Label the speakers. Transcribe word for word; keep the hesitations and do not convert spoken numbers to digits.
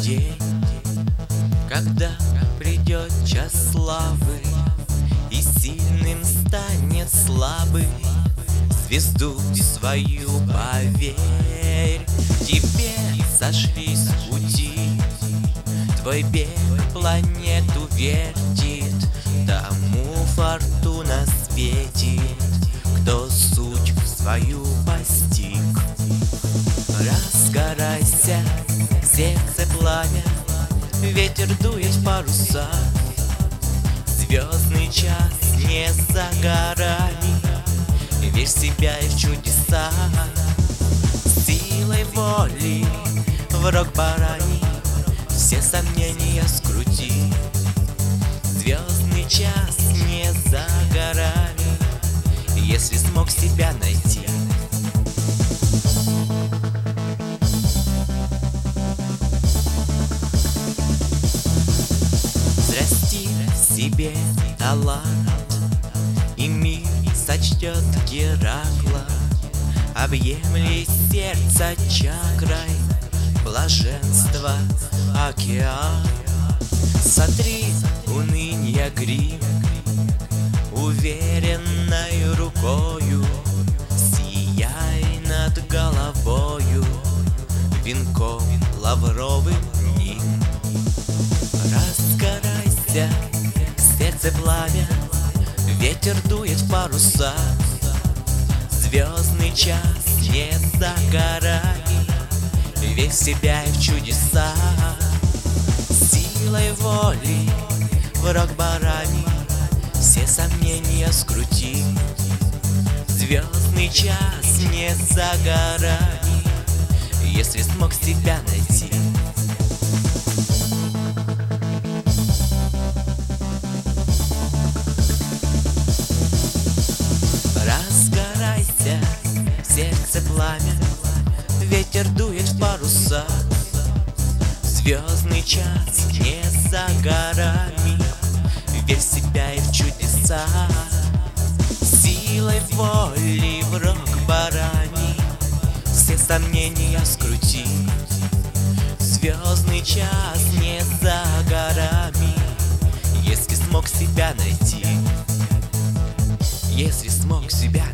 Speaker 1: день, когда придет час славы, и сильным станет слабый. Звезду свою поверь, тебе сошлись с пути. Твой бег планету вертит, тому фортуна светит, кто суть свою постиг. Разгорайся, сердце пламя, ветер дует в паруса. Звездный час не за горами, верь в себя и в чудеса. Силой воли в рог барани, все сомнения скрути. Звездный час не за горами, если смог себя найти. Взрасти в себе талант, и мир сочтет Геракла. Объемли сердце чакрой, блаженство океан. Сотри унынья грим, уверенной рукою сияй над головою венком лавровым ним. Разгорайся, сердце пламя, ветер дует в паруса. Звездный час не за горами, верь в себя и в чудеса. Силой воли в рог барани, все сомнения скрути. Звездный час не за горами, если смог себя найти. Разгорайся, сердце пламя, ветер дует в паруса. Звездный час не за горами, верь в себя и в чудеса. Силой воли в рог барани, все сомнения скрути. Звездный час не за горами, если смог себя найти. Если смог себя